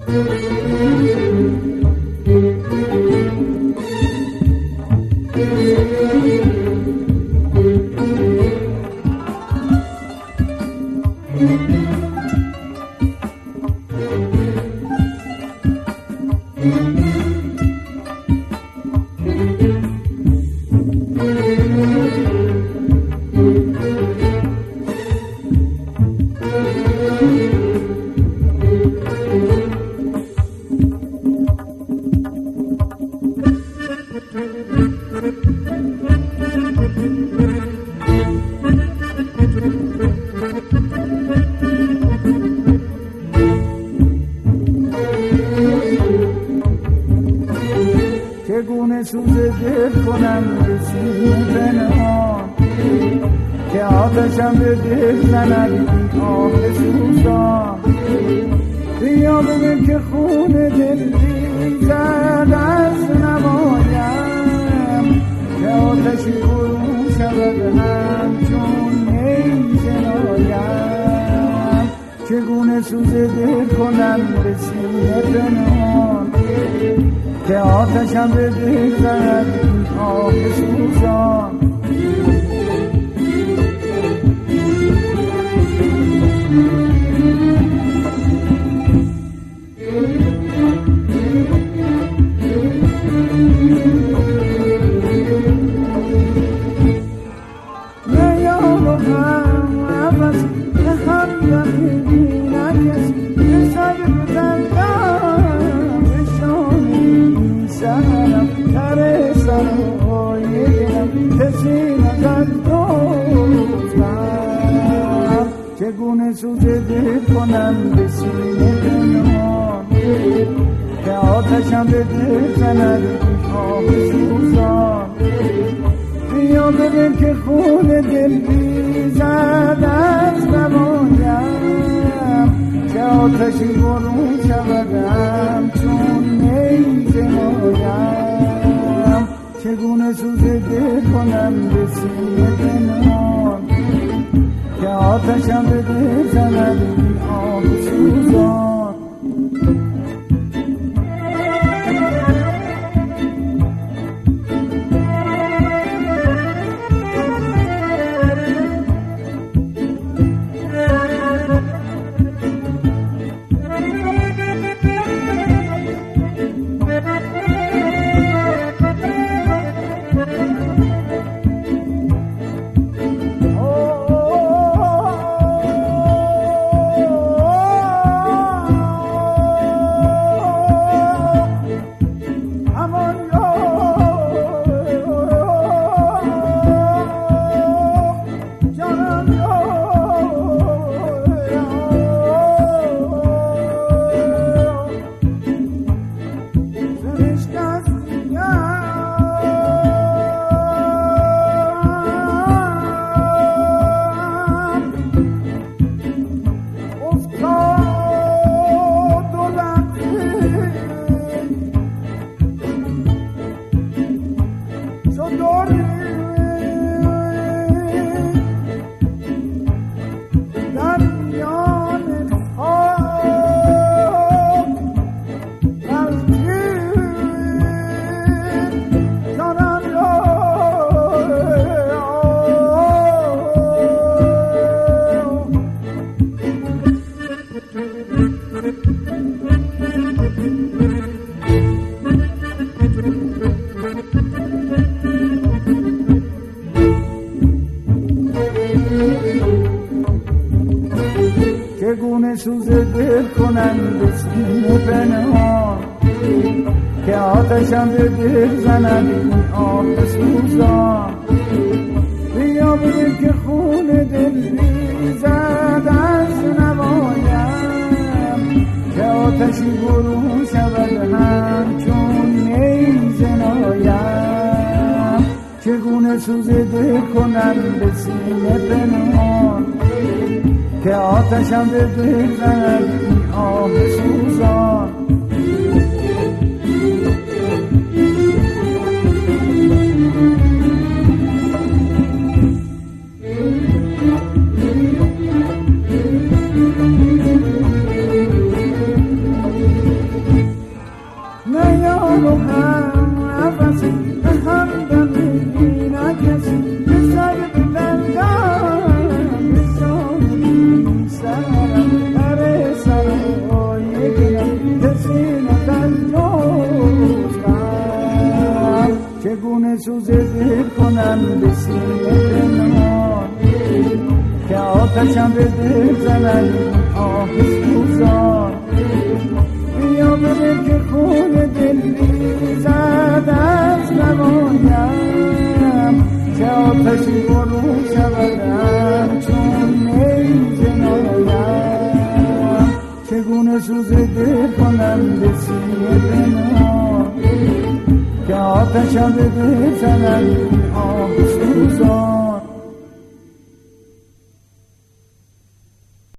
چگونه سوز دل کنم به سینه پنهان که آتشم به دل زند این آه سوزان. بیا ببین که خون دل ریزد از نمایم که آتشی برون شود همچون می جنایم. چگونه سوز دل کنم به سینه پنهان که آتشم به دل زند این آه سوزان. چگونه سوز دل کنم به سینه پنهان که آتشم به دل زند این آه سوزان. بیا ببین که خون دل ریزد از نمایم که آتشی برون شود همچون می جنایم. چگونه سوز دل کنم به سینه پنهان که آتشم به دل زند این آه سوزان. چگونه سوز دل کنم به سینه پنهان که آتشم به دل زند این آه سوزان. بیا ببین که خون دل ریزد از نمایم که آتشی برون شود همچون می جنایم. چگونه سوز دل کنم به سینه پنهان که آتشم به دل زند این آه سوزان. سرم در سرای دلم کسی نتنجوزم چگونه سوز دل کنم به سینه پنهان که آتشم به دل زند آه سوزان بیا بده که خون دل ریزد از نمایم که آتشی برو شودم چون نیزه نایم چگونه سوز دل کنم به سینه پنهان که آتشم به دل زند آه سوزان